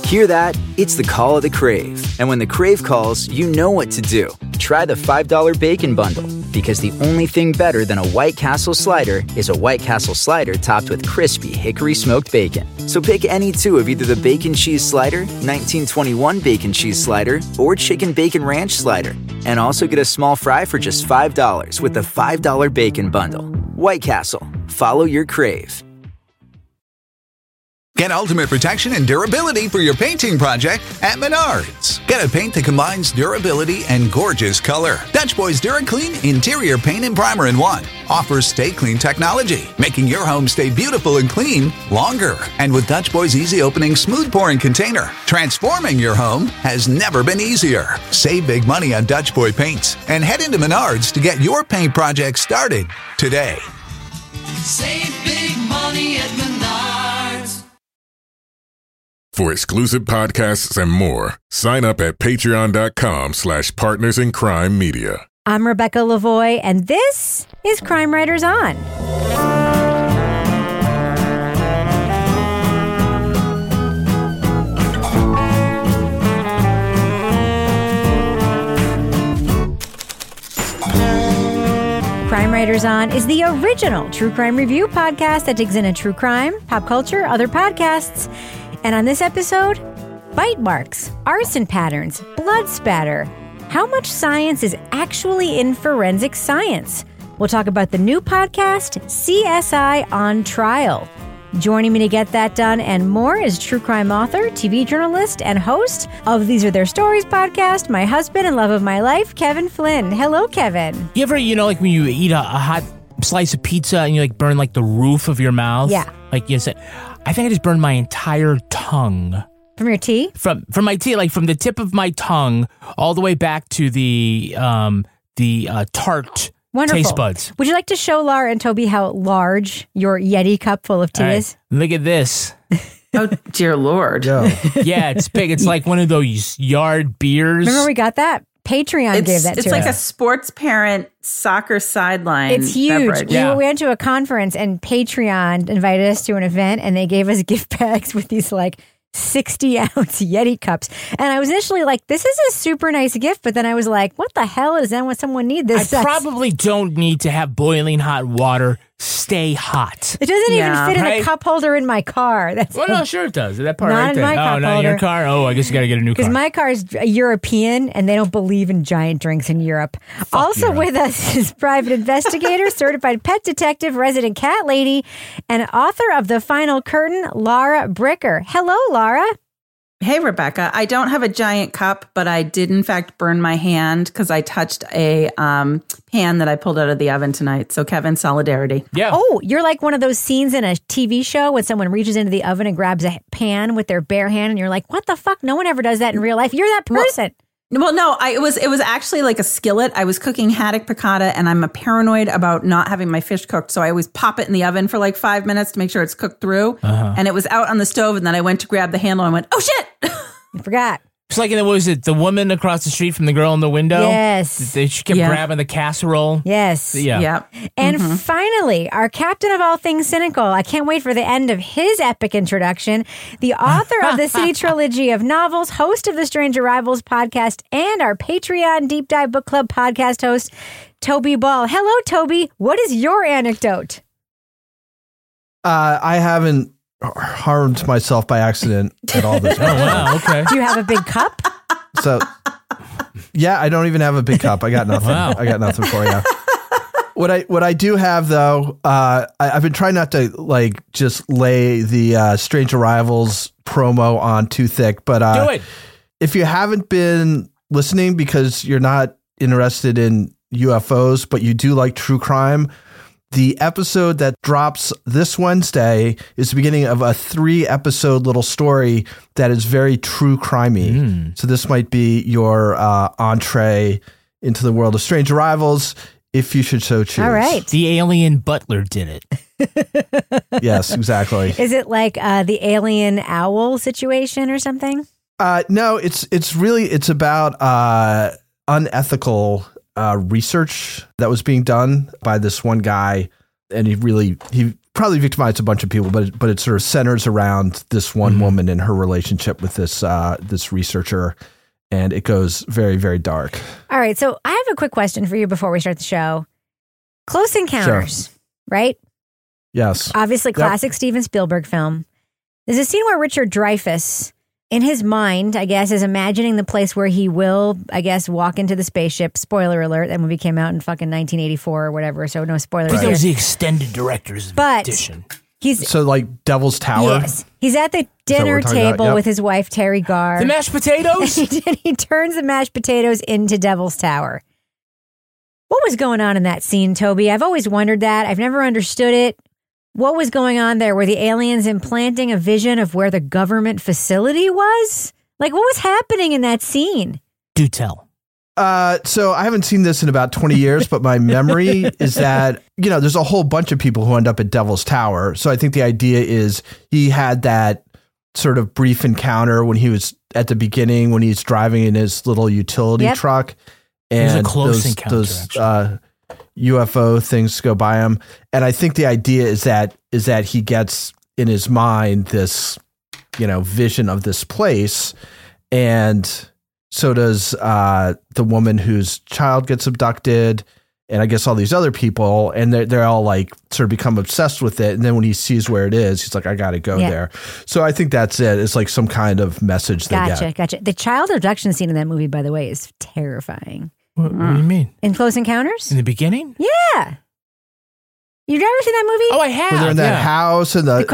Hear that? It's the call of the Crave. And when the Crave calls, you know what to do. Try the $5 Bacon Bundle, because the only thing better than a White Castle slider is a White Castle slider topped with crispy hickory smoked bacon. So pick any two of either the Bacon Cheese Slider, 1921 Bacon Cheese Slider, or Chicken Bacon Ranch Slider. And also get a small fry for just $5 with the $5 Bacon Bundle. White Castle. Follow your Crave. Get ultimate protection and durability for your painting project at Menards. Get a paint that combines durability and gorgeous color. Dutch Boy's DuraClean Interior Paint and Primer in One offers Stay Clean technology, making your home stay beautiful and clean longer. And with Dutch Boy's easy opening, smooth pouring container, transforming your home has never been easier. Save big money on Dutch Boy paints and head into Menards to get your paint project started today. Save big money at Menards. For exclusive podcasts and more, sign up at patreon.com/partnersincrimemedia. I'm Rebecca Lavoie, and this is Crime Writers On. Crime Writers On is the original true crime review podcast that digs into true crime, pop culture, other podcasts. And on this episode, bite marks, arson patterns, blood spatter. How much science is actually in forensic science? We'll talk about the new podcast, CSI on Trial. Joining me to get that done and more is true crime author, TV journalist, and host of These Are Their Stories podcast, my husband and love of my life, Kevin Flynn. Hello, Kevin. You ever, like when you eat a hot slice of pizza and you burn the roof of your mouth? Yeah. You said, I think I just burned my entire tongue. From your tea? From my tea, from the tip of my tongue all the way back to the tart Wonderful. Taste buds. Would you like to show Laura and Toby how large your Yeti cup full of tea is? Look at this. Oh, dear Lord. Yeah, it's big. It's like one of those yard beers. Remember we got that? Patreon gave that to us. It's like a sports parent soccer sideline. It's huge. Beverage. We went to a conference and Patreon invited us to an event and they gave us gift bags with these 60-ounce Yeti cups. And I was initially like, this is a super nice gift. But then I was like, what the hell is that when someone need this? I probably don't need to have boiling hot water stay hot. It doesn't even fit in the cup holder in my car. No, sure it does. That part not right in there. my cup not holder. in your car? Oh, I guess you got to get a new car. Because my car is European and they don't believe in giant drinks in Europe. Also Europe. with us is private investigator, certified pet detective, resident cat lady, and author of The Final Curtain, Laura Bricker. Hello, Laura. Hey, Rebecca. I don't have a giant cup, but I did, in fact, burn my hand because I touched a pan that I pulled out of the oven tonight. So, Kevin, solidarity. Yeah. Oh, you're like one of those scenes in a TV show when someone reaches into the oven and grabs a pan with their bare hand, and you're like, what the fuck? No one ever does that in real life. You're that person. Well, no, it was actually like a skillet. I was cooking haddock piccata, and I'm paranoid about not having my fish cooked, so I always pop it in the oven for 5 minutes to make sure it's cooked through. And it was out on the stove, and then I went to grab the handle and went, oh shit! I forgot. It's like, what was it? The woman across the street from the girl in the window? Yes. She kept grabbing the casserole. Yes. Yeah. Yep. And finally, our captain of all things cynical. I can't wait for the end of his epic introduction. The author of the City Trilogy of novels, host of the Strange Arrivals podcast, and our Patreon Deep Dive Book Club podcast host, Toby Ball. Hello, Toby. What is your anecdote? I haven't harmed myself by accident at all this time. Oh, wow. Okay. Do you have a big cup? So, yeah, I don't even have a big cup. I got nothing. Wow. I got nothing for you. What I do have though, I've been trying not to just lay the Strange Arrivals promo on too thick, but do it. If you haven't been listening because you're not interested in UFOs, but you do like true crime, the episode that drops this Wednesday is the beginning of a 3-episode little story that is very true crimey. So this might be your entree into the world of Strange Arrivals, if you should so choose. All right. The alien butler did it. Yes, exactly. Is it like the alien owl situation or something? No, it's about unethical research that was being done by this one guy, and he probably victimized a bunch of people, but it sort of centers around this one woman and her relationship with this researcher, and it goes very, very dark. All right, so I have a quick question for you before we start the show. Close Encounters, right? Yes. Obviously, classic Steven Spielberg film. There's a scene where Richard Dreyfuss, in his mind, I guess, is imagining the place where he will, I guess, walk into the spaceship. Spoiler alert, that movie came out in fucking 1984 or whatever, so no spoilers. I think that was the extended director's edition. So like Devil's Tower? Yes. He's at the dinner table with his wife, Terry Garr. The mashed potatoes? He turns the mashed potatoes into Devil's Tower. What was going on in that scene, Toby? I've always wondered that. I've never understood it. What was going on there? Were the aliens implanting a vision of where the government facility was? Like, what was happening in that scene? Do tell. So I haven't seen this in about 20 years, but my memory is that, there's a whole bunch of people who end up at Devil's Tower. So I think the idea is he had that sort of brief encounter when he was at the beginning, when he's driving in his little utility truck. And it was a close encounter, UFO things go by him. And I think the idea is that he gets in his mind this, vision of this place. And so does the woman whose child gets abducted, and I guess all these other people, and they're all like sort of become obsessed with it. And then when he sees where it is, he's like, I got to go there. So I think that's it. It's like some kind of message they get. Gotcha. The child abduction scene in that movie, by the way, is terrifying. What do you mean? In Close Encounters? In the beginning? Yeah. You've never seen that movie? Oh, I have. When they're in that house and the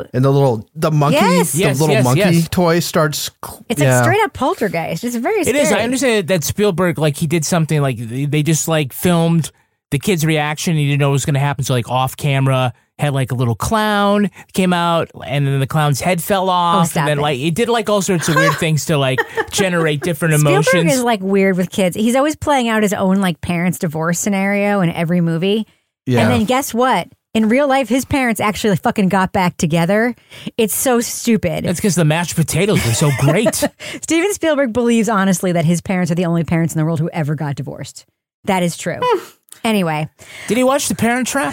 monkey, monkey toy starts. It's like straight up poltergeist. It's very scary. It is. I understand that Spielberg, like, he did something like they just like filmed the kid's reaction. He didn't know what was going to happen. So like off camera had like a little clown came out, and then the clown's head fell off. And then like it did like all sorts of weird things to like generate different emotions. Spielberg is like weird with kids. He's always playing out his own like parents' divorce scenario in every movie. Yeah. And then guess what? In real life, his parents actually fucking got back together. It's so stupid. That's because the mashed potatoes were so great. Steven Spielberg believes honestly that his parents are the only parents in the world who ever got divorced. That is true. Anyway. Did he watch The Parent Trap?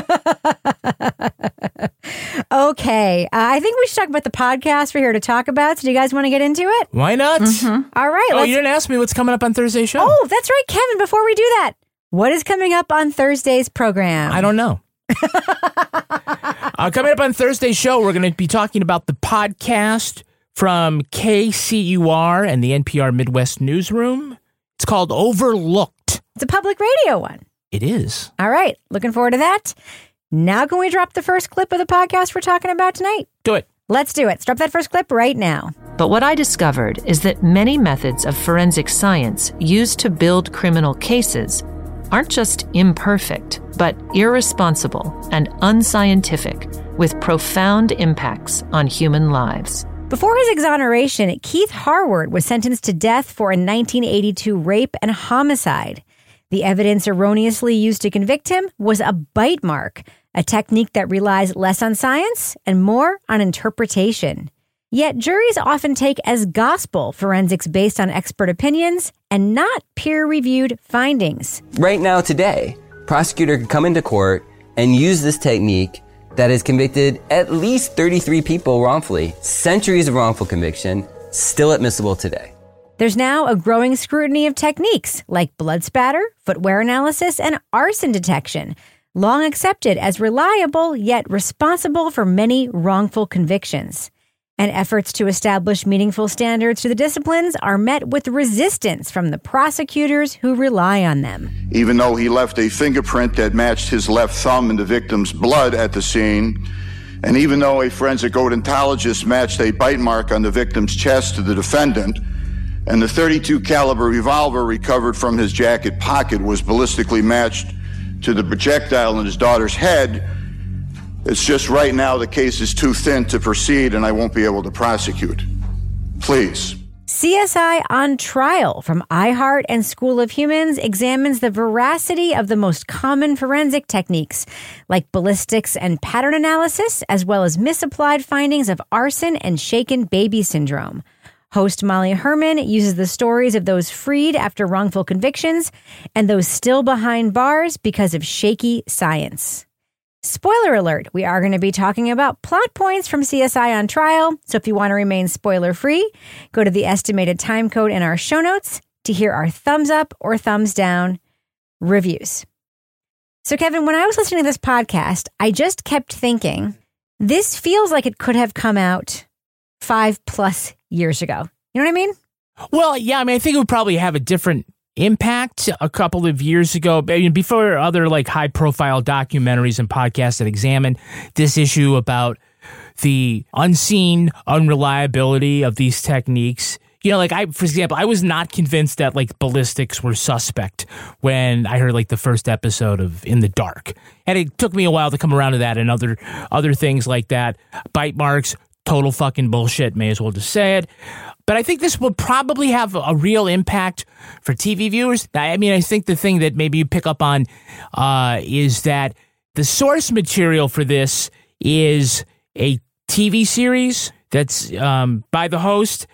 Okay. I think we should talk about the podcast we're here to talk about. So do you guys want to get into it? Why not? Mm-hmm. All right. Oh, you didn't ask me what's coming up on Thursday's show. Oh, that's right, Kevin. Before we do that, what is coming up on Thursday's program? I don't know. Coming up on Thursday's show, we're going to be talking about the podcast from KCUR and the NPR Midwest Newsroom. It's called Overlooked. It's a public radio one. It is. All right. Looking forward to that. Now can we drop the first clip of the podcast we're talking about tonight? Do it. Let's do it. Let's drop that first clip right now. But what I discovered is that many methods of forensic science used to build criminal cases aren't just imperfect, but irresponsible and unscientific, with profound impacts on human lives. Before his exoneration, Keith Harward was sentenced to death for a 1982 rape and homicide. The evidence erroneously used to convict him was a bite mark, a technique that relies less on science and more on interpretation. Yet juries often take as gospel forensics based on expert opinions and not peer-reviewed findings. Right now, today, prosecutor could come into court and use this technique that has convicted at least 33 people wrongfully. Centuries of wrongful conviction, still admissible today. There's now a growing scrutiny of techniques like blood spatter, footwear analysis, and arson detection, long accepted as reliable yet responsible for many wrongful convictions. And efforts to establish meaningful standards to the disciplines are met with resistance from the prosecutors who rely on them. Even though he left a fingerprint that matched his left thumb in the victim's blood at the scene, and even though a forensic odontologist matched a bite mark on the victim's chest to the defendant, and the .32 caliber revolver recovered from his jacket pocket was ballistically matched to the projectile in his daughter's head, it's just right now the case is too thin to proceed and I won't be able to prosecute. Please. CSI on Trial from iHeart and School of Humans examines the veracity of the most common forensic techniques like ballistics and pattern analysis, as well as misapplied findings of arson and shaken baby syndrome. Host Molly Herman uses the stories of those freed after wrongful convictions and those still behind bars because of shaky science. Spoiler alert, we are going to be talking about plot points from CSI on Trial. So if you want to remain spoiler free, go to the estimated time code in our show notes to hear our thumbs up or thumbs down reviews. So Kevin, when I was listening to this podcast, I just kept thinking, this feels like it could have come out 5+ years ago. You know what I mean? Well, yeah, I think it would probably have a different impact a couple of years ago, before other like high profile documentaries and podcasts that examine this issue about the unseen unreliability of these techniques. For example, I was not convinced that like ballistics were suspect when I heard like the first episode of In the Dark. And it took me a while to come around to that and other things like that. Bite marks, total fucking bullshit, may as well just say it. But I think this will probably have a real impact for TV viewers. I think the thing that maybe you pick up on is that the source material for this is a TV series that's by the host.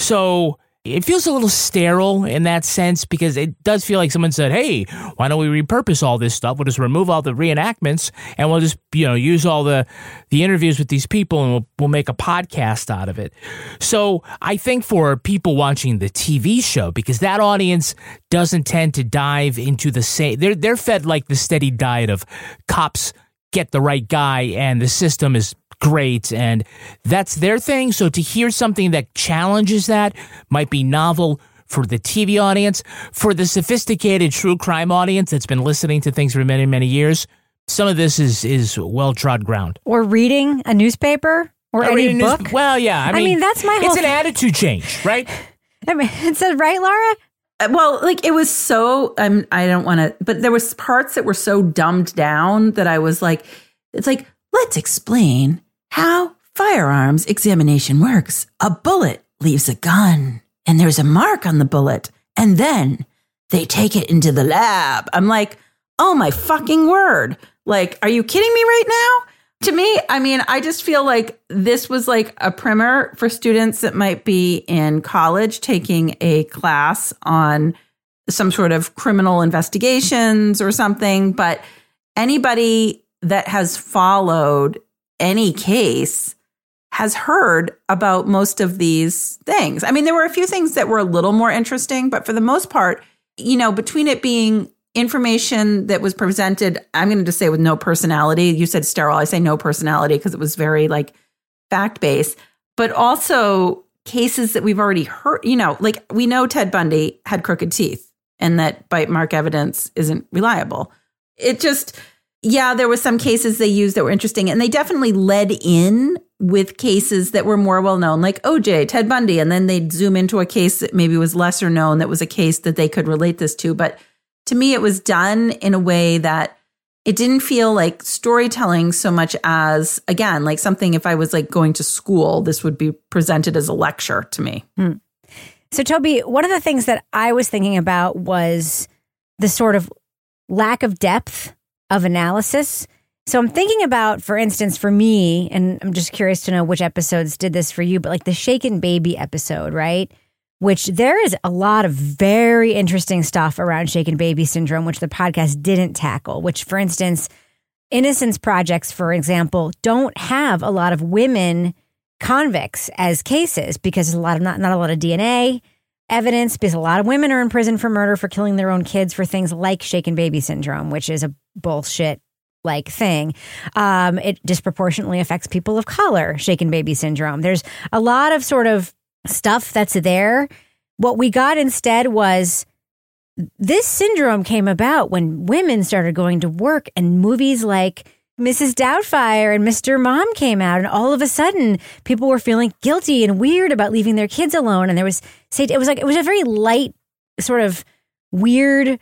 So it feels a little sterile in that sense because it does feel like someone said, hey, why don't we repurpose all this stuff? We'll just remove all the reenactments and we'll just, use all the interviews with these people and we'll make a podcast out of it. So I think for people watching the TV show, because that audience doesn't tend to dive into the same, they're fed like the steady diet of cops get the right guy and the system is great, and that's their thing. So to hear something that challenges that might be novel for the TV audience. For the sophisticated true crime audience that's been listening to things for many, many years, some of this is well-trod ground. Or reading a newspaper or any book. Well, yeah. I mean, that's my whole It's an attitude change, right? It's right, Laura? Well, it was so, I don't want to, but there was parts that were so dumbed down that I was like, it's like, let's explain how firearms examination works. A bullet leaves a gun and there's a mark on the bullet and then they take it into the lab. I'm like, oh my fucking word. Are you kidding me right now? To me, I just feel like this was like a primer for students that might be in college taking a class on some sort of criminal investigations or something. But anybody that has followed any case has heard about most of these things. There were a few things that were a little more interesting, but for the most part, between it being information that was presented, I'm going to just say with no personality. You said sterile. I say no personality because it was very fact-based, but also cases that we've already heard, we know Ted Bundy had crooked teeth and that bite mark evidence isn't reliable. It just, there was some cases they used that were interesting, and they definitely led in with cases that were more well-known, like OJ, Ted Bundy, and then they'd zoom into a case that maybe was lesser known that was a case that they could relate this to. But to me, it was done in a way that it didn't feel like storytelling so much as, again, something if I was going to school, this would be presented as a lecture to me. So Toby, one of the things that I was thinking about was the sort of lack of depth of analysis. So I'm thinking about, for instance, for me, and I'm just curious to know which episodes did this for you, but the Shaken Baby episode, right? Which there is a lot of very interesting stuff around Shaken Baby syndrome, which the podcast didn't tackle, which, for instance, Innocence Projects, for example, don't have a lot of women convicts as cases because there's not a lot of DNA evidence, because a lot of women are in prison for murder for killing their own kids for things like Shaken Baby syndrome, which is a bullshit thing. It disproportionately affects people of color, Shaken Baby syndrome. There's a lot of sort of stuff that's there. What we got instead was this syndrome came about when women started going to work and movies like Mrs. Doubtfire and Mr. Mom came out, and all of a sudden people were feeling guilty and weird about leaving their kids alone. And it was a very light sort of weird,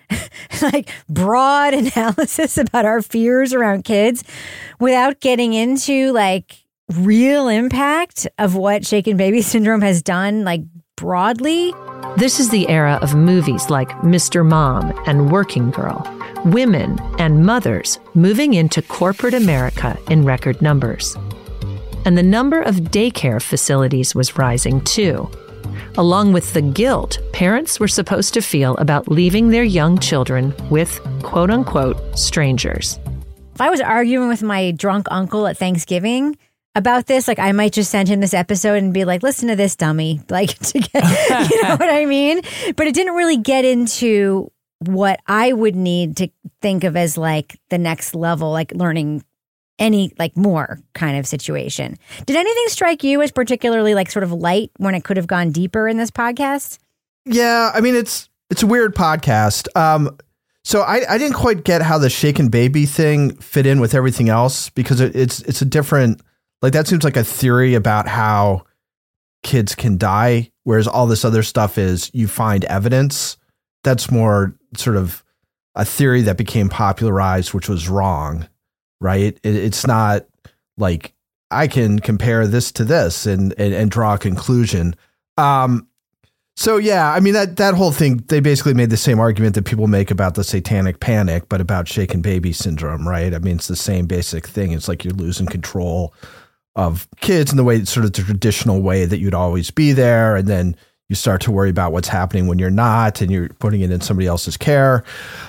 broad analysis about our fears around kids without getting into real impact of what Shaken Baby syndrome has done, broadly. This is the era of movies like Mr. Mom and Working Girl, women and mothers moving into corporate America in record numbers. And the number of daycare facilities was rising too, along with the guilt parents were supposed to feel about leaving their young children with quote-unquote strangers. if I was arguing with my drunk uncle at Thanksgiving about this, like I might just send him this episode and be like, listen to this dummy, like to get, you know what I mean? But it didn't really get into what I would need to think of as like the next level, like learning any like more kind of situation. Did anything strike you as particularly like sort of light when it could have gone deeper in this podcast? Yeah, I mean, it's a weird podcast. So I didn't quite get how the shaken baby thing fit in with everything else, because it's a different, like that seems like a theory about how kids can die, whereas all this other stuff is you find evidence. That's more sort of a theory that became popularized, which was wrong, right? It's not like I can compare this to this and draw a conclusion. So yeah, I mean that whole thing, they basically made the same argument that people make about the satanic panic, but about shaken baby syndrome, right? I mean, it's the same basic thing. It's like you're losing control of kids in the way, sort of the traditional way that you'd always be there. And then you start to worry about what's happening when you're not, and you're putting it in somebody else's care.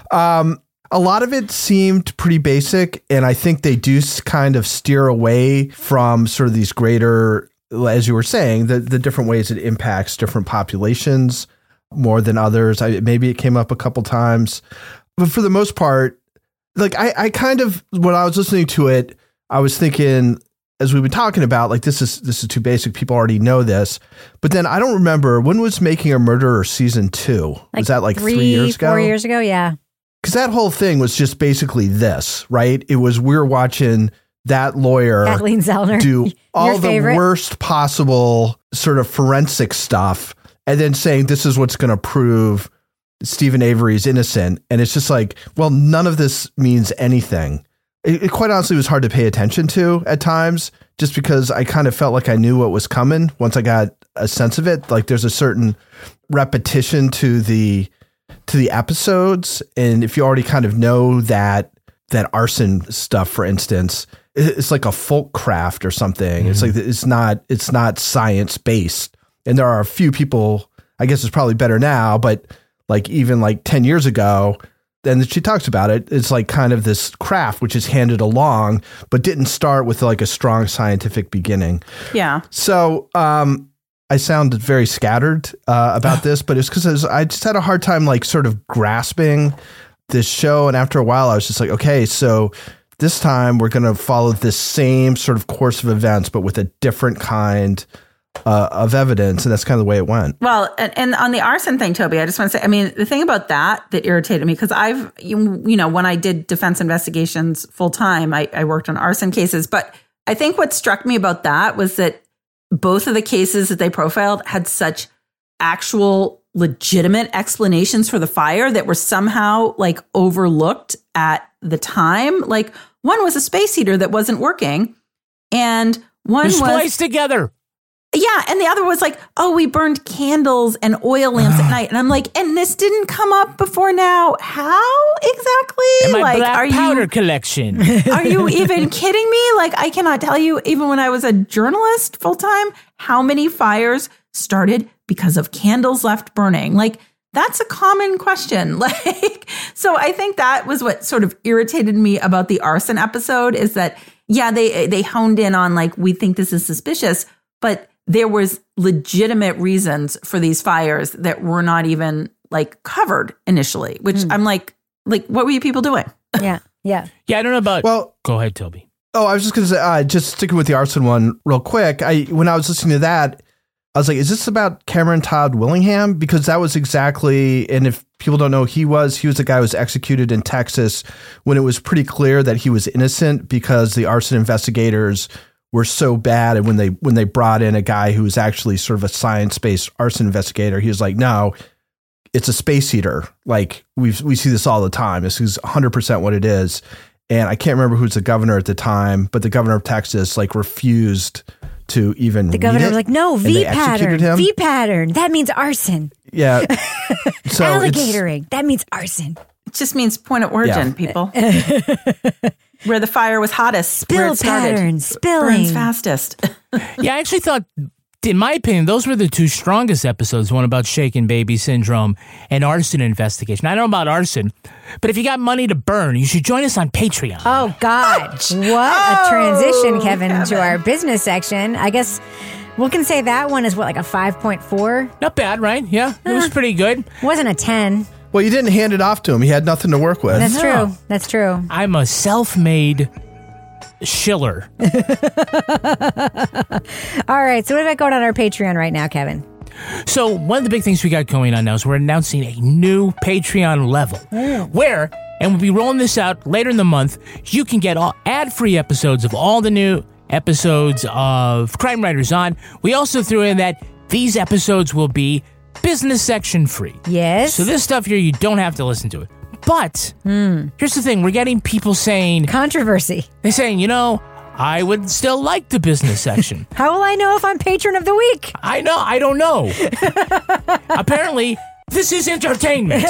A lot of it seemed pretty basic. And I think they do kind of steer away from sort of these greater, as you were saying, the different ways it impacts different populations more than others. Maybe it came up a couple times, but for the most part, like I kind of, when I was listening to it, I was thinking, as we've been talking about, like this is too basic. People already know this. But then I don't remember, when was Making a Murderer season 2? Was that like 3 years ago? 4 years ago, yeah. Because that whole thing was just basically this, right? It was, we're watching that lawyer Kathleen Zellner, do all the favorite? worst possible sort of forensic stuff, and then saying this is what's going to prove Stephen Avery's innocent. And it's just like, well, none of this means anything. It quite honestly was hard to pay attention to at times, just because I kind of felt like I knew what was coming once I got a sense of it. Like there's a certain repetition to the episodes. And if you already kind of know that arson stuff, for instance, it's like a folk craft or something. Mm-hmm. It's like, it's not science based. And there are a few people, I guess it's probably better now, but like even like 10 years ago, and she talks about it, it's like kind of this craft which is handed along, but didn't start with like a strong scientific beginning. Yeah. So I sounded very scattered about this, but it's because I just had a hard time like sort of grasping this show. And after a while, I was just like, okay, so this time we're going to follow this same sort of course of events, but with a different kind of evidence. And that's kind of the way it went. Well, and on the arson thing, Toby, I just want to say, I mean, the thing about that irritated me, because I've, when I did defense investigations full time, I worked on arson cases. But I think what struck me about that was that both of the cases that they profiled had such actual legitimate explanations for the fire that were somehow like overlooked at the time. Like one was a space heater that wasn't working, and one was spliced together. Yeah, and the other was like, oh, we burned candles and oil lamps at night. And I'm like, and this didn't come up before now. How exactly? And my like, black powder collection. Are you even kidding me? Like, I cannot tell you, even when I was a journalist full time, how many fires started because of candles left burning. Like, that's a common question. Like, so I think that was what sort of irritated me about the arson episode, is that, yeah, they honed in on like, we think this is suspicious, but there was legitimate reasons for these fires that were not even like covered initially, which I'm like, what were you people doing? Yeah. Yeah, I don't know about. Well, go ahead, Toby. Oh, I was just going to say, just sticking with the arson one real quick. When I was listening to that, I was like, is this about Cameron Todd Willingham? Because that was exactly, and if people don't know, he was the guy who was executed in Texas when it was pretty clear that he was innocent, because the arson investigators were so bad. And when they brought in a guy who was actually sort of a science-based arson investigator, he was like, no, it's a space heater. Like we see this all the time. This is 100% what it is. And I can't remember who's the governor at the time, but the governor of Texas like refused to even. The governor was like, no, V pattern. That means arson. Yeah. So alligatoring. That means arson. It just means point of origin, people. Where the fire was hottest. Spill pattern. Spilling. Burns fastest. Yeah, I actually thought in my opinion, those were the two strongest episodes, one about Shaken Baby Syndrome and Arson Investigation. I don't know about arson, but if you got money to burn, you should join us on Patreon. Oh, God. What a transition, Kevin, to our business section. I guess we can say that one is, like a 5.4? Not bad, right? Yeah, it was pretty good. Wasn't a 10. Well, you didn't hand it off to him. He had nothing to work with. That's true. That's true. I'm a self-made Schiller. All right. So what have I going on our Patreon right now, Kevin? So one of the big things we got going on now is we're announcing a new Patreon level where, and we'll be rolling this out later in the month, you can get all ad-free episodes of all the new episodes of Crime Writers On. We also threw in that these episodes will be business section free. Yes. So this stuff here, you don't have to listen to it. But here's the thing. We're getting people saying... Controversy. They're saying, I would still like the business section. How will I know if I'm patron of the week? I know. I don't know. Apparently, this is entertainment.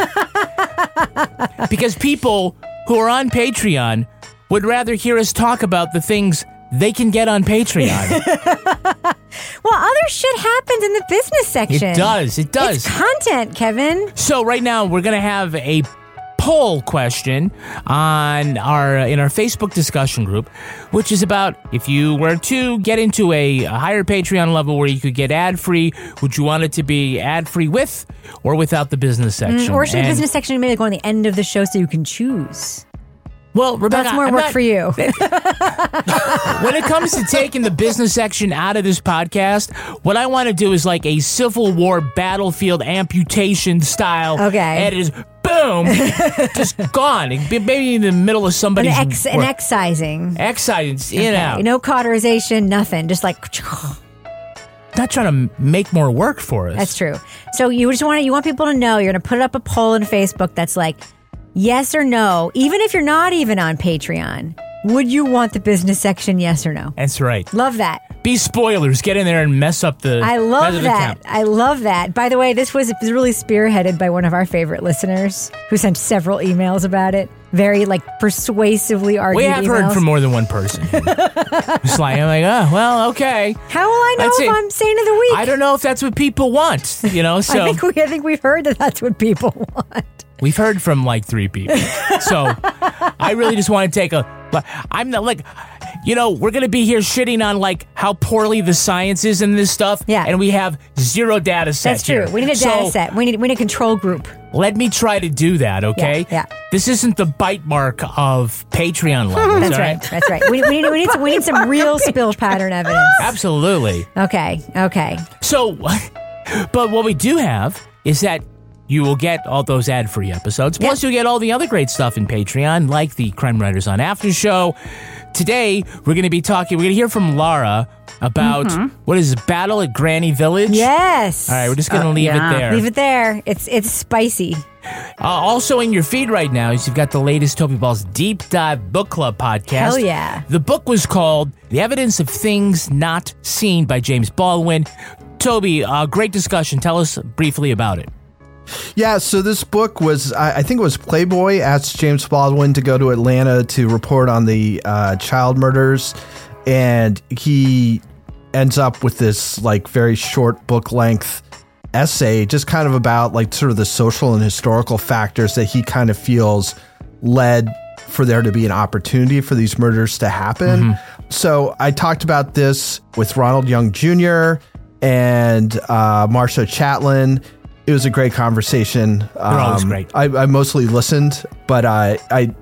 Because people who are on Patreon would rather hear us talk about the things they can get on Patreon. Well, other shit happens in the business section. It does. It's content, Kevin. So right now, we're going to have a poll question in our Facebook discussion group, which is about if you were to get into a higher Patreon level where you could get ad-free, would you want it to be ad-free with or without the business section? Or should the business section maybe go on the end of the show so you can choose? Well, Rebecca, that's more work for you. When it comes to taking the business section out of this podcast, what I want to do is like a Civil War battlefield amputation style. Okay. And it is boom, just gone. Maybe in the middle of somebody's an excising. Excising, in and out. No cauterization, nothing. Just like... Not trying to make more work for us. That's true. So you want people to know, you're going to put up a poll on Facebook that's like, yes or no, even if you're not even on Patreon, would you want the business section, yes or no? That's right. Love that. Be spoilers. Get in there and mess up the... I love that. I love that. By the way, this was really spearheaded by one of our favorite listeners who sent several emails about it. Very, persuasively argued We have emails. heard from more than one person. It's like, I'm like, oh, well, okay. How will I know if I'm Saint of the Week? I don't know if that's what people want, so... I think we've heard that that's what people want. We've heard from 3 people. So I really just want to take I'm not we're going to be here shitting on how poorly the science is in this stuff. Yeah. And we have zero data set. That's true. Here. We need a data set. We need a control group. Let me try to do that, okay? Yeah. This isn't the bite mark of Patreon levels. That's right. That's right. We need some real spill pattern evidence. Absolutely. Okay. So, but what we do have is that you will get all those ad-free episodes. Plus, you'll get all the other great stuff in Patreon, like the Crime Writers On After Show. Today, we're going to hear from Laura about, what is it, Battle at Granny Village? Yes. All right, we're just going to leave it there. Leave it there. It's spicy. Also in your feed right now is you've got the latest Toby Ball's Deep Dive Book Club podcast. Hell yeah. The book was called The Evidence of Things Not Seen by James Baldwin. Toby, great discussion. Tell us briefly about it. Yeah, so this book was, I think it was Playboy asked James Baldwin to go to Atlanta to report on the child murders, and he ends up with this very short book length essay just kind of about sort of the social and historical factors that he kind of feels led for there to be an opportunity for these murders to happen. So I talked about this with Ronald Young Jr. and Marsha Chatelain. It was a great conversation. They're always great. I mostly listened, but I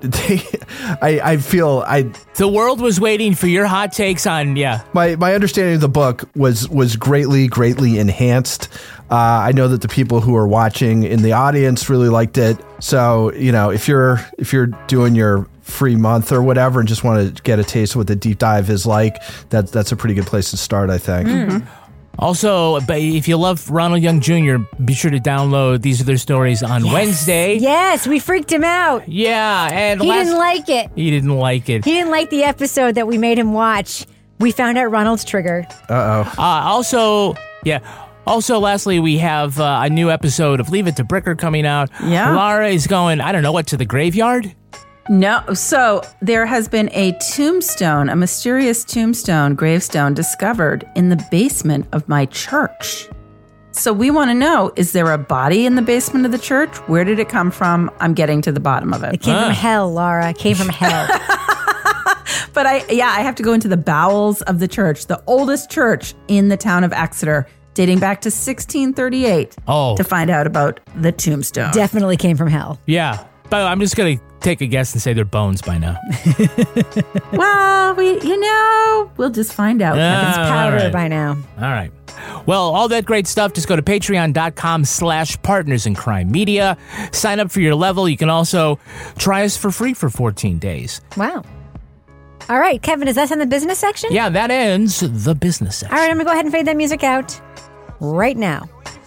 feel the world was waiting for your hot takes on My understanding of the book was greatly enhanced. I know that the people who are watching in the audience really liked it. So if you're doing your free month or whatever and just want to get a taste of what the deep dive is like, that's a pretty good place to start, I think. Also, if you love Ronald Young Jr., be sure to download These Are Their Stories on Wednesday. Yes, we freaked him out. Yeah, and he didn't like it. He didn't like it. He didn't like the episode that we made him watch. We found out Ronald's trigger. Also, lastly, we have a new episode of Leave It to Bricker coming out. Yeah. Laura is going, I don't know what, to the graveyard? No. So there has been a tombstone, a mysterious tombstone, gravestone discovered in the basement of my church. So we want to know, is there a body in the basement of the church? Where did it come from? I'm getting to the bottom of it. It came from hell, Laura. It came from hell. But I have to go into the bowels of the church, the oldest church in the town of Exeter, dating back to 1638, to find out about the tombstone. Definitely came from hell. Yeah. But I'm just going to take a guess and say they're bones by now. Well, we'll just find out. It's powder right. by now. All right. Well, all that great stuff, just go to patreon.com/Partners in Crime Media. Sign up for your level. You can also try us for free for 14 days. Wow. All right, Kevin, is that in the business section? Yeah, that ends the business section. All right, I'm going to go ahead and fade that music out right now.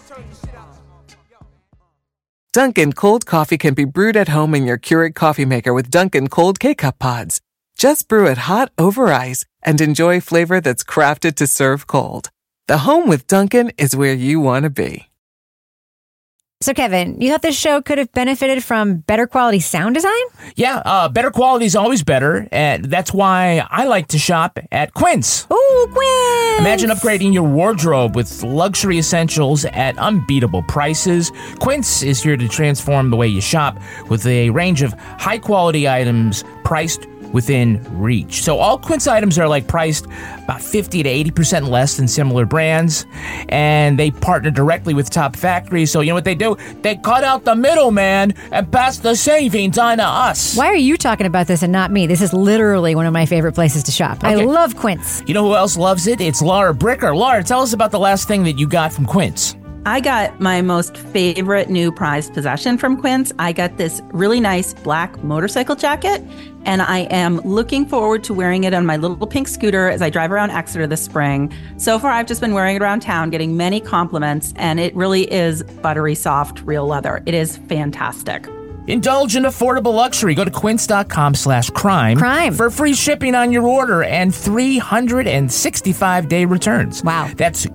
Dunkin' cold coffee can be brewed at home in your Keurig coffee maker with Dunkin' cold K-Cup pods. Just brew it hot over ice and enjoy flavor that's crafted to serve cold. The home with Dunkin' is where you want to be. So, Kevin, you thought this show could have benefited from better quality sound design? Yeah, better quality is always better, and that's why I like to shop at Quince. Ooh, Quince! Imagine upgrading your wardrobe with luxury essentials at unbeatable prices. Quince is here to transform the way you shop with a range of high-quality items priced within reach. So all Quince items are priced about 50 to 80% less than similar brands, and they partner directly with top factories. So you know what they do? They cut out the middleman and pass the savings on to us. Why are you talking about this and not me? This is literally one of my favorite places to shop. Okay. I love Quince. You know who else loves it? It's Laura Bricker. Laura, tell us about the last thing that you got from Quince. I got my most favorite new prized possession from Quince. I got this really nice black motorcycle jacket, and I am looking forward to wearing it on my little pink scooter as I drive around Exeter this spring. So far, I've just been wearing it around town, getting many compliments, and it really is buttery soft, real leather. It is fantastic. Indulge in affordable luxury. Go to quince.com/crime for free shipping on your order and 365-day returns. Wow. That's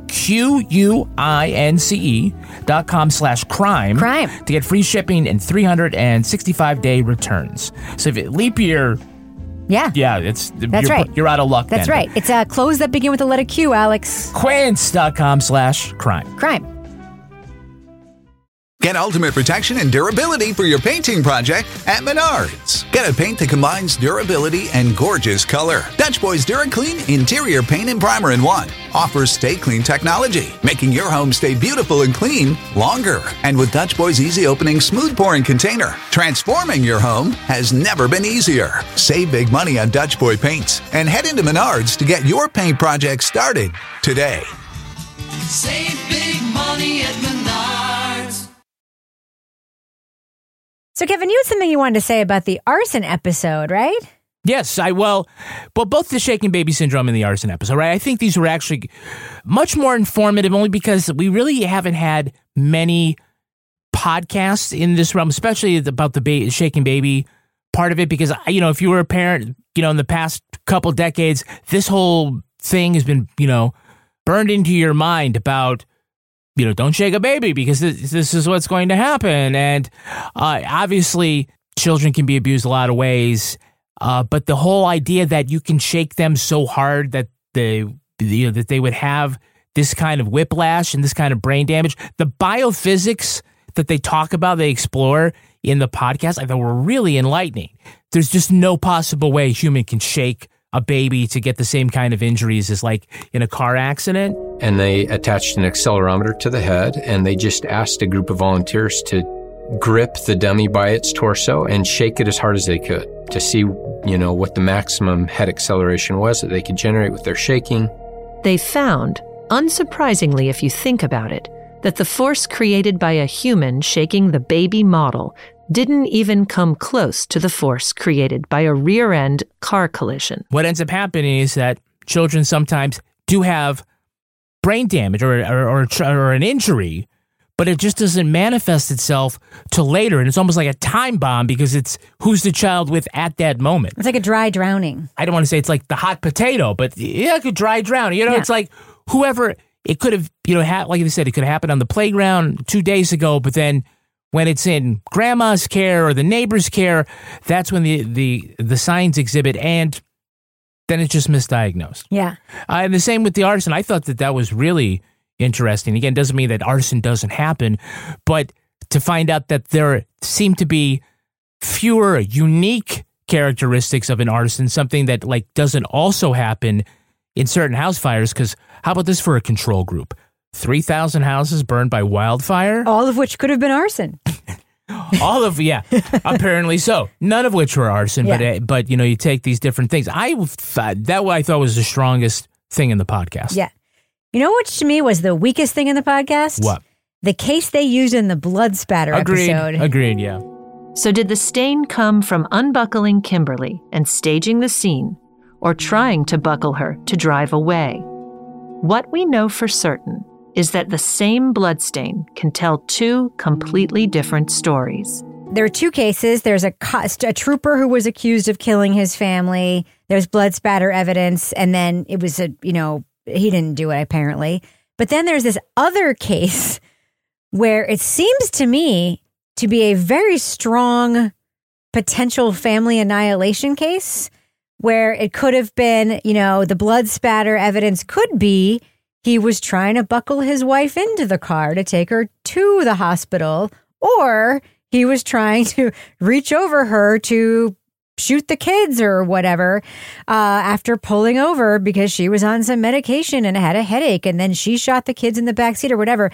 QUINCE.com/crime to get free shipping and 365-day returns. So if it leap year... Yeah, that's right. You're out of luck. That's right. It's clothes that begin with the letter Q, Alex. Quince.com/crime. Crime. Get ultimate protection and durability for your painting project at Menards. Get a paint that combines durability and gorgeous color. Dutch Boys DuraClean Interior Paint and Primer in One offers Stay Clean technology, making your home stay beautiful and clean longer. And with Dutch Boys Easy Opening Smooth Pouring Container, transforming your home has never been easier. Save big money on Dutch Boy paints and head into Menards to get your paint project started today. Save big money at Menards. So, Kevin, you had something you wanted to say about the arson episode, right? Yes, well, both the Shaken Baby Syndrome and the arson episode, right? I think these were actually much more informative only because we really haven't had many podcasts in this realm, especially about the Shaken Baby part of it, because, if you were a parent, in the past couple decades, this whole thing has been, burned into your mind about, don't shake a baby because this is what's going to happen. And obviously, children can be abused a lot of ways. But the whole idea that you can shake them so hard that they would have this kind of whiplash and this kind of brain damage, the biophysics that they talk about, they explore in the podcast, I thought were really enlightening. There's just no possible way a human can shake a baby to get the same kind of injuries as in a car accident. And they attached an accelerometer to the head, and they just asked a group of volunteers to grip the dummy by its torso and shake it as hard as they could to see, what the maximum head acceleration was that they could generate with their shaking. They found, unsurprisingly if you think about it, that the force created by a human shaking the baby model didn't even come close to the force created by a rear-end car collision. What ends up happening is that children sometimes do have brain damage or an injury, but it just doesn't manifest itself till later. And it's almost like a time bomb because it's who's the child with at that moment. It's like a dry drowning. I don't want to say it's like the hot potato, but like a dry drowning. It's like whoever, it could have, like you said, it could have happened on the playground 2 days ago, but then when it's in grandma's care or the neighbor's care, that's when the signs exhibit, and then it's just misdiagnosed. Yeah. And the same with the arson. I thought that was really interesting. Again, doesn't mean that arson doesn't happen, but to find out that there seem to be fewer unique characteristics of an arson, something that like doesn't also happen in certain house fires. Because how about this for a control group? 3,000 houses burned by wildfire? All of which could have been arson. Apparently so. None of which were arson, but you take these different things. I thought was the strongest thing in the podcast. Yeah. You know what to me was the weakest thing in the podcast? What? The case they used in the blood spatter episode. Agreed, yeah. So did the stain come from unbuckling Kimberly and staging the scene, or trying to buckle her to drive away? What we know for certain is that the same bloodstain can tell two completely different stories. There are two cases. There's a trooper who was accused of killing his family. There's blood spatter evidence. And then it was he didn't do it apparently. But then there's this other case where it seems to me to be a very strong potential family annihilation case where it could have been, the blood spatter evidence could be he was trying to buckle his wife into the car to take her to the hospital, or he was trying to reach over her to shoot the kids or whatever after pulling over because she was on some medication and had a headache, and then she shot the kids in the backseat or whatever.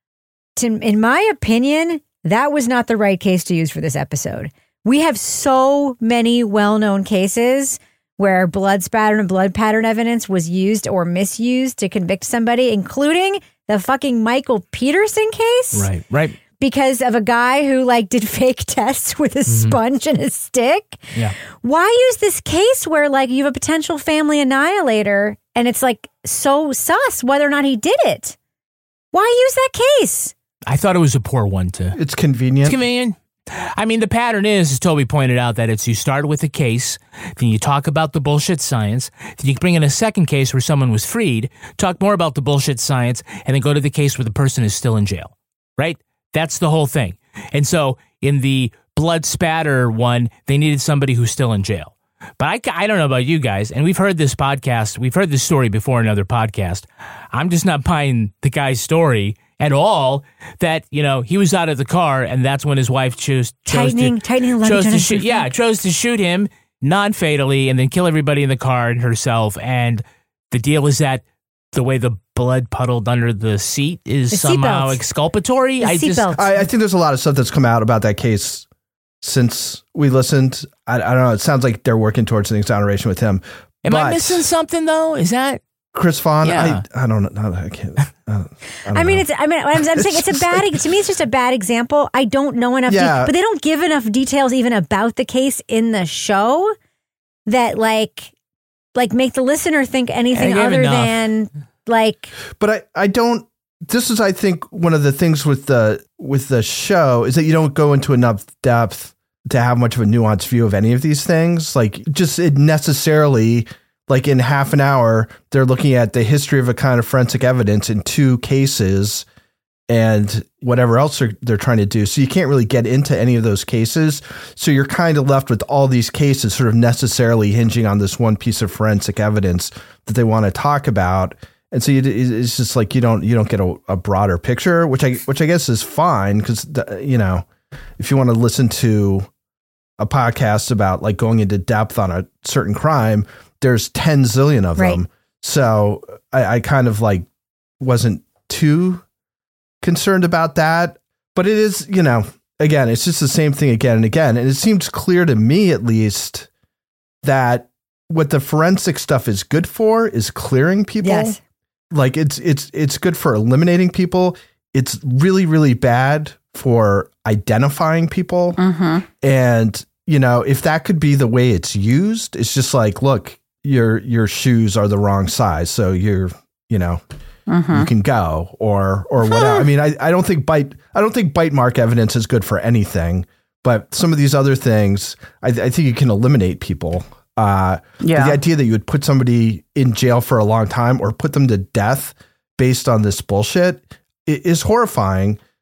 In my opinion, that was not the right case to use for this episode. We have so many well-known cases where blood spatter and blood pattern evidence was used or misused to convict somebody, including the fucking Michael Peterson case. Right. Because of a guy who did fake tests with a sponge and a stick. Yeah. Why use this case where you have a potential family annihilator and it's so sus whether or not he did it? Why use that case? I thought it was a poor one too. It's convenient. It's convenient. I mean, the pattern is, as Toby pointed out, that it's you start with a case, then you talk about the bullshit science, then you bring in a second case where someone was freed, talk more about the bullshit science, and then go to the case where the person is still in jail, right? That's the whole thing. And so in the blood spatter one, they needed somebody who's still in jail. But I don't know about you guys, and we've heard this story before in another podcast. I'm just not buying the guy's story at all, that, he was out of the car and that's when his wife chose to shoot him non-fatally and then kill everybody in the car and herself. And the deal is that the way the blood puddled under the seat is somehow exculpatory. I think there's a lot of stuff that's come out about that case since we listened. I don't know. It sounds like they're working towards an exoneration with him. Am I missing something though? Is that Chris Vaughn? Yeah. I don't know. I can't. I'm saying it's a bad. To me, it's just a bad example. I don't know enough, but they don't give enough details even about the case in the show that make the listener think anything other than But I don't. This is, I think, one of the things with the show is that you don't go into enough depth to have much of a nuanced view of any of these things. It necessarily. In half an hour, they're looking at the history of a kind of forensic evidence in two cases and whatever else they're trying to do. So you can't really get into any of those cases. So you're kind of left with all these cases sort of necessarily hinging on this one piece of forensic evidence that they want to talk about. And so it's just you don't get a broader picture, which I guess is fine because, if you want to listen to a podcast about going into depth on a certain crime, there's 10 zillion of them. So I kind of wasn't too concerned about that, but it is, again, it's just the same thing again and again. And it seems clear to me, at least, that what the forensic stuff is good for is clearing people. Yes. It's good for eliminating people. It's really, really bad for identifying people. Mm-hmm. And, if that could be the way it's used, it's just look, your shoes are the wrong size, so you can go or whatever. I mean, I don't think bite mark evidence is good for anything, but some of these other things, I think you can eliminate people. The idea that you would put somebody in jail for a long time or put them to death based on this bullshit is horrifying.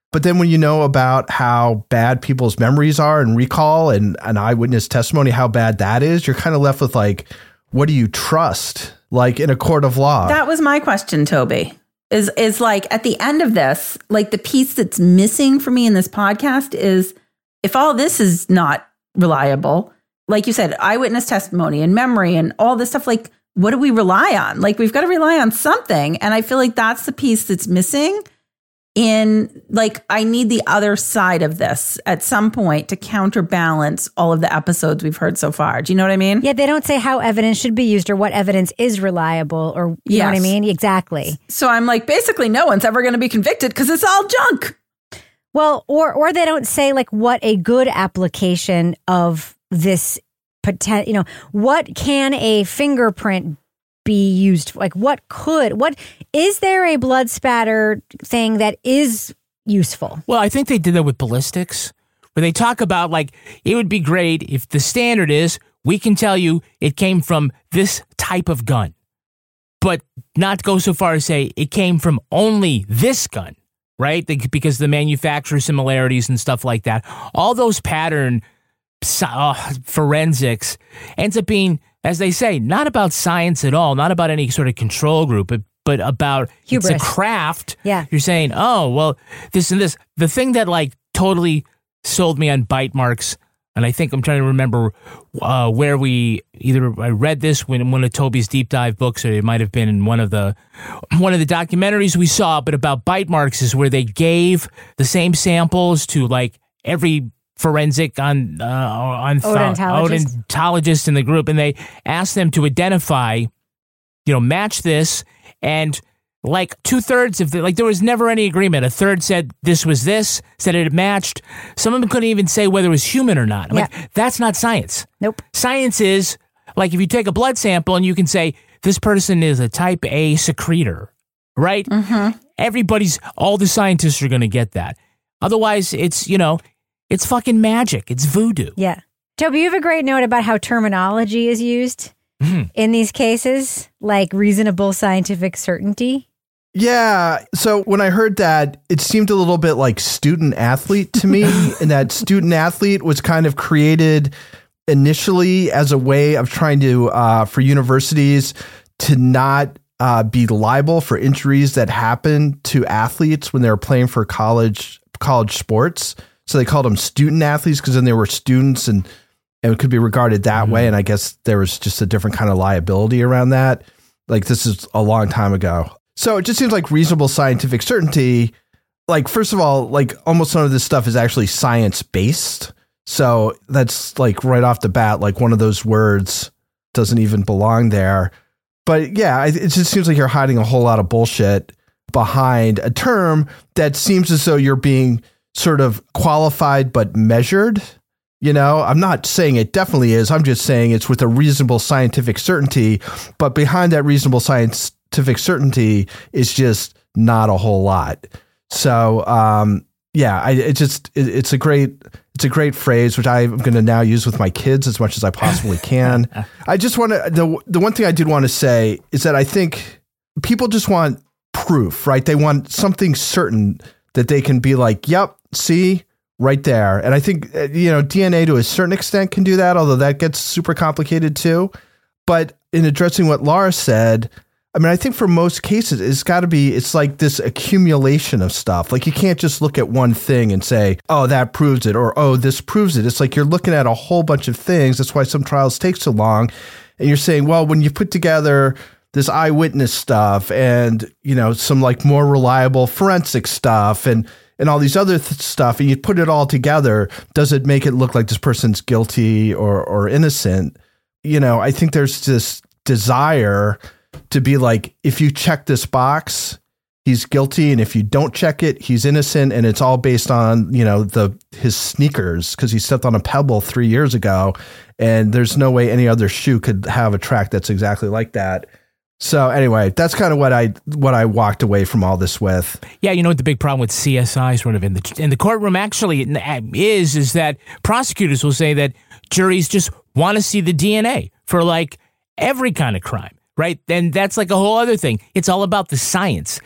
But then when you know about how bad people's memories are and recall and an eyewitness testimony, how bad that is, you're kind of left with like, what do you trust? Like in a court of law? That was my question, Toby. Is like at the end of this, like the piece that's missing for me in this podcast is if all this is not reliable, like you said, eyewitness testimony and memory and all this stuff, like what do we rely on? Like we've got to rely on something. And I feel like that's the piece that's missing. In like, I need the other side of this at some point to counterbalance all of the episodes we've heard so far. Do you know what I mean? Yeah, they don't say how evidence should be used or what evidence is reliable or you know what I mean? Exactly. So I'm like, basically no one's ever going to be convicted because it's all junk. Well, or they don't say like what a good application of this potential, what can a fingerprint be used for? Like what is there a blood spatter thing that is useful? Well, I think they did that with ballistics, where they talk about like it would be great if the standard is we can tell you it came from this type of gun, but not go so far as say it came from only this gun, right? Because the manufacturer similarities and stuff like that. All those pattern forensics ends up being, as they say, not about science at all, not about any sort of control group, but about hubris. It's a craft. Yeah. You're saying, oh, well, this and this. The thing that like totally sold me on bite marks, and I think I'm trying to remember where I read this in one of Toby's deep dive books, or it might have been in one of the documentaries we saw, but about bite marks is where they gave the same samples to like every forensic odontologist in the group, and they asked them to identify, match this, and like 2/3 of there was never any agreement. A third said this was this, said it matched. Some of them couldn't even say whether it was human or not. I'm like, that's not science. Nope. Science is like if you take a blood sample and you can say this person is a type A secretor, right? Mm-hmm. All the scientists are going to get that. Otherwise, it's it's fucking magic. It's voodoo. Yeah. Toby, you have a great note about how terminology is used in these cases, like reasonable scientific certainty. Yeah. So when I heard that, it seemed a little bit like student athlete to me. And that student athlete was kind of created initially as a way of trying to, for universities to not be liable for injuries that happen to athletes when they were playing for college sports. So they called them student athletes because then they were students and it could be regarded that way. And I guess there was just a different kind of liability around that. Like this is a long time ago. So it just seems like reasonable scientific certainty. Like, first of all, like almost none of this stuff is actually science based. So that's like right off the bat, like one of those words doesn't even belong there. But yeah, it just seems like you're hiding a whole lot of bullshit behind a term that seems as though you're being sort of qualified but measured. I'm not saying it definitely is. I'm just saying it's with a reasonable scientific certainty, but behind that reasonable scientific certainty is just not a whole lot. So, it's a great phrase, which I'm going to now use with my kids as much as I possibly can. I just want to, the one thing I did want to say is that I think people just want proof, right? They want something certain that they can be like, yep, see right there. And I think, DNA to a certain extent can do that, although that gets super complicated too. But in addressing what Laura said, I mean, I think for most cases, it's like this accumulation of stuff. Like you can't just look at one thing and say, oh, that proves it, or, oh, this proves it. It's like you're looking at a whole bunch of things. That's why some trials take so long. And you're saying, well, when you put together this eyewitness stuff and, some like more reliable forensic stuff and all these other stuff, and you put it all together, does it make it look like this person's guilty or innocent? I think there's this desire to be like, if you check this box, he's guilty. And if you don't check it, he's innocent. And it's all based on, his sneakers because he stepped on a pebble 3 years ago. And there's no way any other shoe could have a track that's exactly like that. So anyway, that's kind of what I walked away from all this with. Yeah, what the big problem with CSI sort of in the courtroom actually is that prosecutors will say that juries just want to see the DNA for like every kind of crime, right? Then that's like a whole other thing. It's all about the science.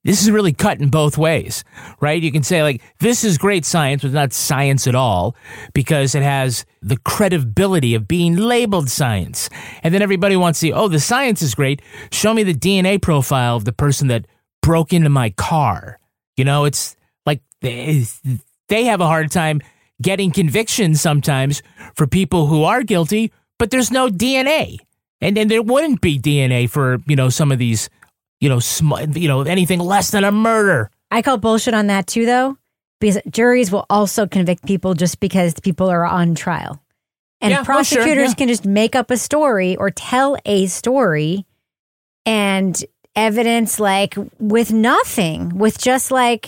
this is really cutting both ways, right? You can say, like, this is great science, but not science at all, because it has the credibility of being labeled science. And then everybody wants to see, oh, the science is great. Show me the DNA profile of the person that broke into my car. You know, it's like they have a hard time getting convictions sometimes for people who are guilty, but there's no DNA. And there wouldn't be DNA for, some of these, anything less than a murder. I call bullshit on that too, though, because juries will also convict people just because people are on trial. And prosecutors can just make up a story or tell a story and evidence, like, with nothing, with just like,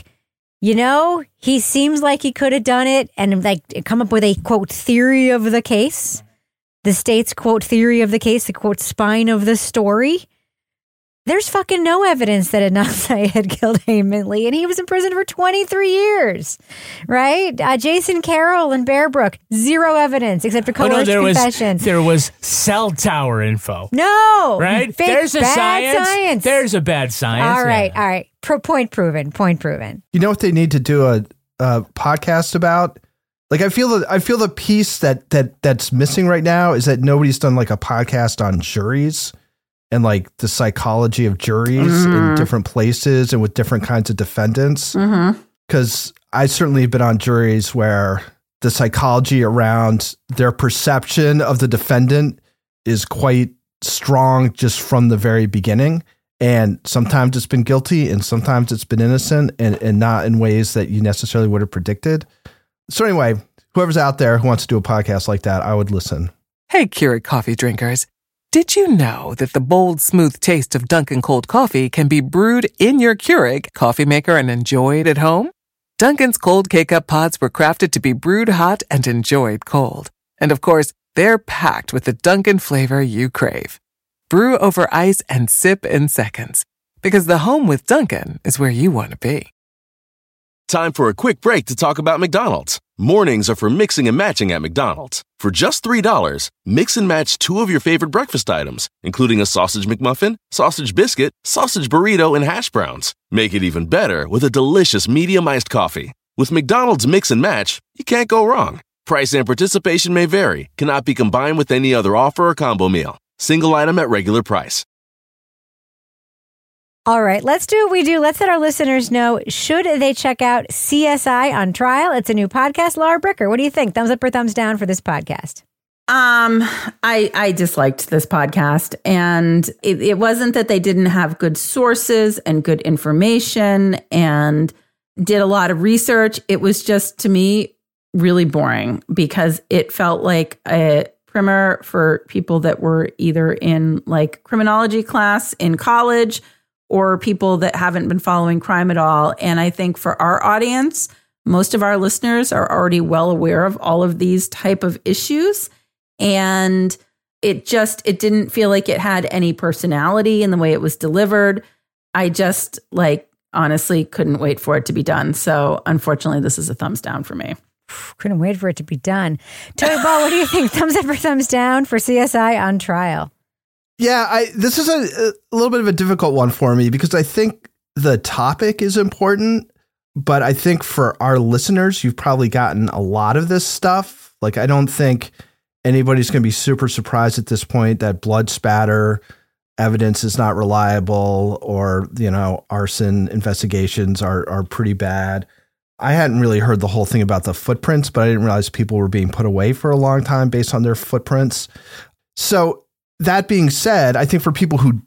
he seems like he could have done it, and like come up with a quote theory of the case, the state's quote theory of the case, the quote spine of the story. There's fucking no evidence that Adnan Syed had killed Heyman Lee, and he was in prison for 23 years, right? Jason Carroll and Bear Brook, zero evidence except for coerced confessions. There was cell tower info. No, right? Fake, There's a bad science. There's a bad science. All right. Point proven. You know what they need to do a podcast about? Like, I feel the piece that's missing right now is that nobody's done like a podcast on juries and like the psychology of juries in different places and with different kinds of defendants. Because I certainly have been on juries where the psychology around their perception of the defendant is quite strong just from the very beginning. And sometimes it's been guilty and sometimes it's been innocent and not in ways that you necessarily would have predicted. So anyway, whoever's out there who wants to do a podcast like that, I would listen. Hey, Keurig coffee drinkers. Did you know that the bold, smooth taste of Dunkin' cold coffee can be brewed in your Keurig coffee maker and enjoyed at home? Dunkin's cold K-Cup pods were crafted to be brewed hot and enjoyed cold. And of course, they're packed with the Dunkin' flavor you crave. Brew over ice and sip in seconds. Because the home with Dunkin' is where you want to be. Time for a quick break to talk about McDonald's. Mornings are for mixing and matching at McDonald's. For just $3, mix and match 2 of your favorite breakfast items, including a sausage McMuffin, sausage biscuit, sausage burrito, and hash browns. Make it even better with a delicious medium iced coffee. With McDonald's Mix and Match, you can't go wrong. Price and participation may vary, cannot be combined with any other offer or combo meal. Single item at regular price. All right, let's do what we do. Let's let our listeners know, should they check out CSI on Trial? It's a new podcast. Laura Bricker, what do you think? Thumbs up or thumbs down for this podcast? I disliked this podcast, and it wasn't that they didn't have good sources and good information and did a lot of research. It was just, to me, really boring because it felt like a primer for people that were either in like criminology class in college or people that haven't been following crime at all. And I think for our audience, most of our listeners are already well aware of all of these type of issues. And it didn't feel like it had any personality in the way it was delivered. I just honestly couldn't wait for it to be done. So unfortunately, this is a thumbs down for me. Couldn't wait for it to be done. Tony Ball, what do you think? Thumbs up or thumbs down for CSI on Trial? Yeah, this is a little bit of a difficult one for me because I think the topic is important, but I think for our listeners, you've probably gotten a lot of this stuff. Like, I don't think anybody's going to be super surprised at this point that blood spatter evidence is not reliable or, arson investigations are pretty bad. I hadn't really heard the whole thing about the footprints, but I didn't realize people were being put away for a long time based on their footprints. So that being said, I think for people who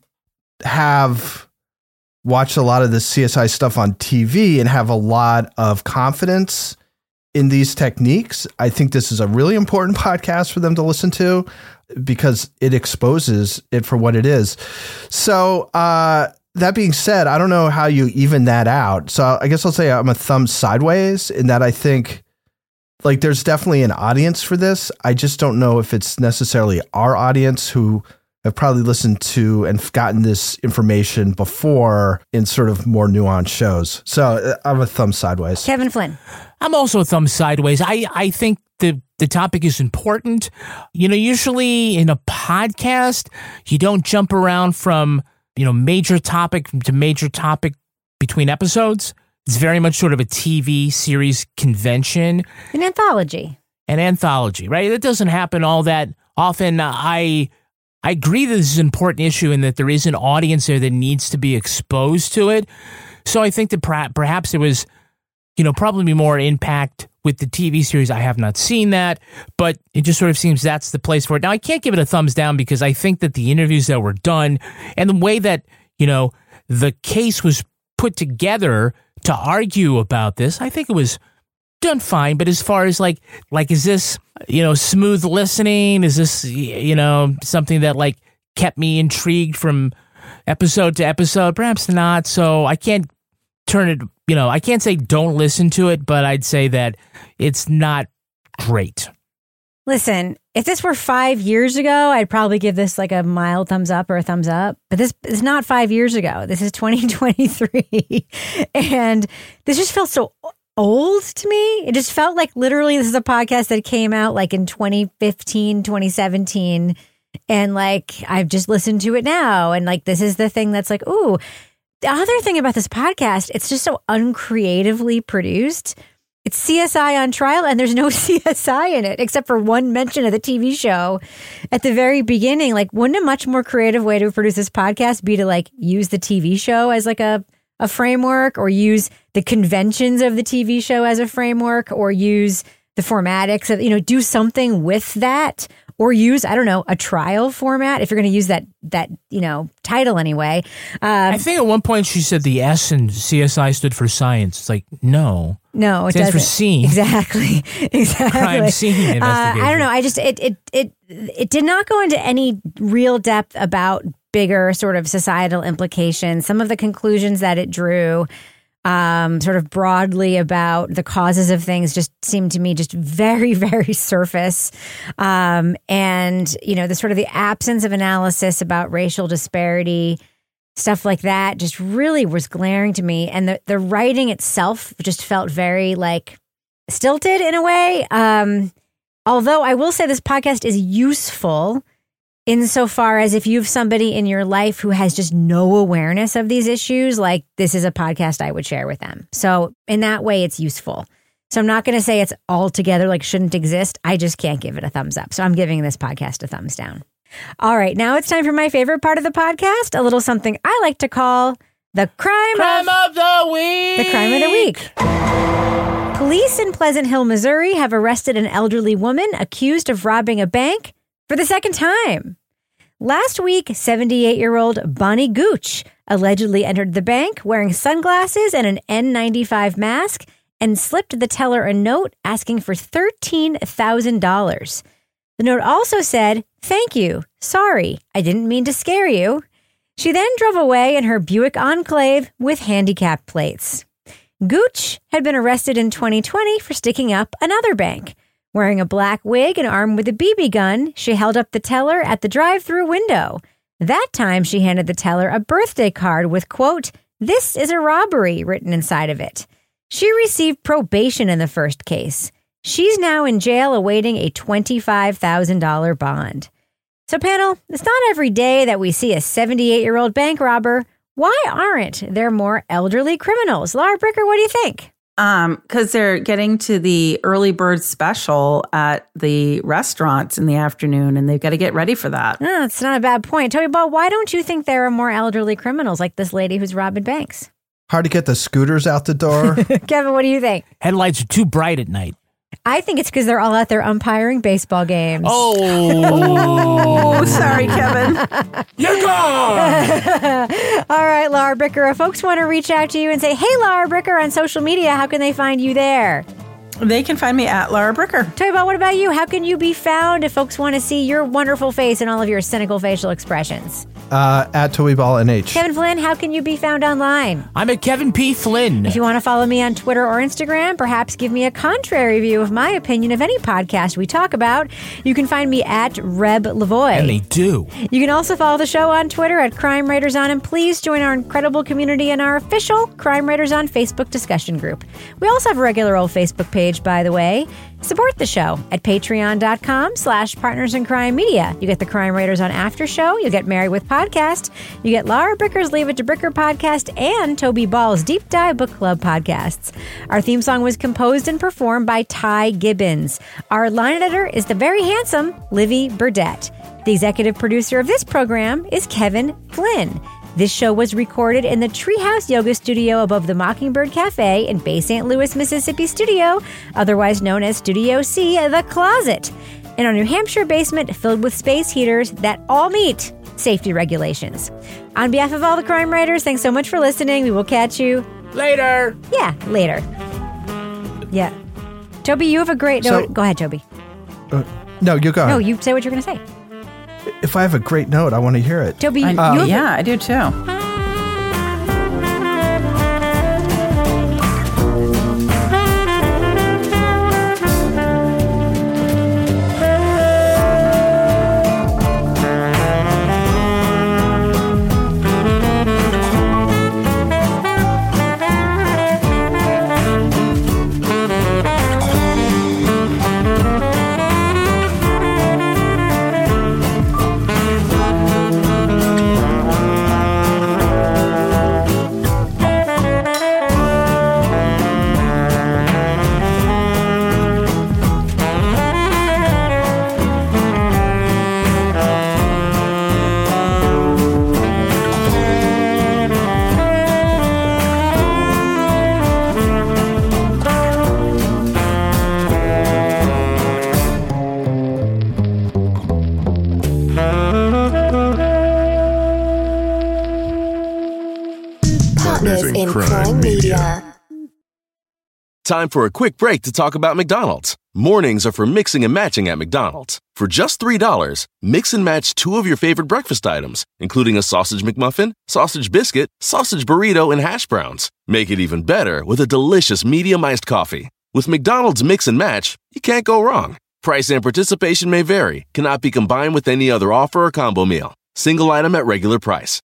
have watched a lot of this CSI stuff on TV and have a lot of confidence in these techniques, I think this is a really important podcast for them to listen to because it exposes it for what it is. So, that being said, I don't know how you even that out. So I guess I'll say I'm a thumb sideways in that I think there's definitely an audience for this. I just don't know if it's necessarily our audience who have probably listened to and gotten this information before in sort of more nuanced shows. So I'm a thumb sideways. Kevin Flynn. I'm also a thumb sideways. I think the topic is important. Usually in a podcast, you don't jump around from major topic to major topic between episodes. It's very much sort of a TV series convention. An anthology. An anthology, right? It doesn't happen all that often. I agree that this is an important issue and that there is an audience there that needs to be exposed to it. So I think that perhaps there was, probably more impact with the TV series. I have not seen that, but it just sort of seems that's the place for it. Now, I can't give it a thumbs down because I think that the interviews that were done and the way that, the case was put together to argue about this, I think it was done fine. But as far as like, is this, smooth listening? Is this, something that kept me intrigued from episode to episode? Perhaps not. So I can't turn it, I can't say don't listen to it, but I'd say that it's not great. Listen, if this were 5 years ago, I'd probably give this a mild thumbs up or a thumbs up. But this is not 5 years ago. This is 2023. And this just felt so old to me. It just felt like literally this is a podcast that came out in 2015, 2017. And I've just listened to it now. And this is the thing that's ooh. The other thing about this podcast, it's just so uncreatively produced. It's CSI on trial, and there's no CSI in it, except for one mention of the TV show at the very beginning. Wouldn't a much more creative way to produce this podcast be to use the TV show as a framework, or use the conventions of the TV show as a framework, or use the formatics of, do something with that, or use, I don't know, a trial format if you're going to use that title anyway. I think at one point she said the S in CSI stood for science. It's no. No, it stands doesn't. for scene. Exactly. Crime scene investigation. I don't know. I just it did not go into any real depth about bigger sort of societal implications. Some of the conclusions that it drew, sort of broadly about the causes of things, just seemed to me just very, very surface. And the sort of the absence of analysis about racial disparity, stuff like that, just really was glaring to me. And the writing itself just felt very stilted in a way. Although I will say this podcast is useful insofar as if you have somebody in your life who has just no awareness of these issues, this is a podcast I would share with them. So in that way, it's useful. So I'm not going to say it's altogether shouldn't exist. I just can't give it a thumbs up. So I'm giving this podcast a thumbs down. All right, now it's time for my favorite part of the podcast, a little something I like to call the crime of the week. The crime of the week. Police in Pleasant Hill, Missouri have arrested an elderly woman accused of robbing a bank for the second time. Last week, 78-year-old Bonnie Gooch allegedly entered the bank wearing sunglasses and an N95 mask and slipped the teller a note asking for $13,000. The note also said, "Thank you. Sorry, I didn't mean to scare you." She then drove away in her Buick Enclave with handicap plates. Gooch had been arrested in 2020 for sticking up another bank. Wearing a black wig and armed with a BB gun, she held up the teller at the drive-through window. That time, she handed the teller a birthday card with, quote, "This is a robbery," written inside of it. She received probation in the first case. She's now in jail awaiting a $25,000 bond. So, panel, it's not every day that we see a 78-year-old bank robber. Why aren't there more elderly criminals? Laura Bricker, what do you think? Because they're getting to the early bird special at the restaurants in the afternoon, and they've got to get ready for that. No, it's not a bad point. Toby Ball, why don't you think there are more elderly criminals like this lady who's robbing banks? Hard to get the scooters out the door. Kevin, what do you think? Headlights are too bright at night. I think it's because they're all out there umpiring baseball games. Oh, sorry, Kevin. You're gone. All right, Laura Bricker. If folks want to reach out to you and say, "Hey, Laura Bricker," on social media, how can they find you there? They can find me at Laura Bricker. Toby Ball, what about you? How can you be found if folks want to see your wonderful face and all of your cynical facial expressions? At Toby Ball NH. Kevin Flynn, how can you be found online? I'm at Kevin P. Flynn. If you want to follow me on Twitter or Instagram, perhaps give me a contrary view of my opinion of any podcast we talk about, you can find me at Reb Lavoie. And they do. You can also follow the show on Twitter at Crime Writers On, and please join our incredible community in our official Crime Writers On Facebook discussion group. We also have a regular old Facebook page page, by the way. Support the show at patreon.com/partnersincrimemedia. You get the Crime Writers on After Show. You get Married with Podcast. You get Laura Bricker's Leave It to Bricker podcast and Toby Ball's Deep Dive Book Club podcasts. Our theme song was composed and performed by Ty Gibbons. Our line editor is the very handsome Livy Burdett. The executive producer of this program is Kevin Flynn. This show was recorded in the Treehouse Yoga Studio above the Mockingbird Cafe in Bay St. Louis, Mississippi studio, otherwise known as Studio C, The Closet, in our New Hampshire basement filled with space heaters that all meet safety regulations. On behalf of all the crime writers, thanks so much for listening. We will catch you later. Yeah, later. Yeah. Toby, you have a great note. Go ahead, Toby. No, you go ahead. No, you say what you're going to say. If I have a great note, I want to hear it. Toby, I do too. Time for a quick break to talk about McDonald's. Mornings are for mixing and matching at McDonald's. For just $3, mix and match 2 of your favorite breakfast items, including a sausage McMuffin, sausage biscuit, sausage burrito, and hash browns. Make it even better with a delicious medium iced coffee. With McDonald's Mix and Match, you can't go wrong. Price and participation may vary, cannot be combined with any other offer or combo meal. Single item at regular price.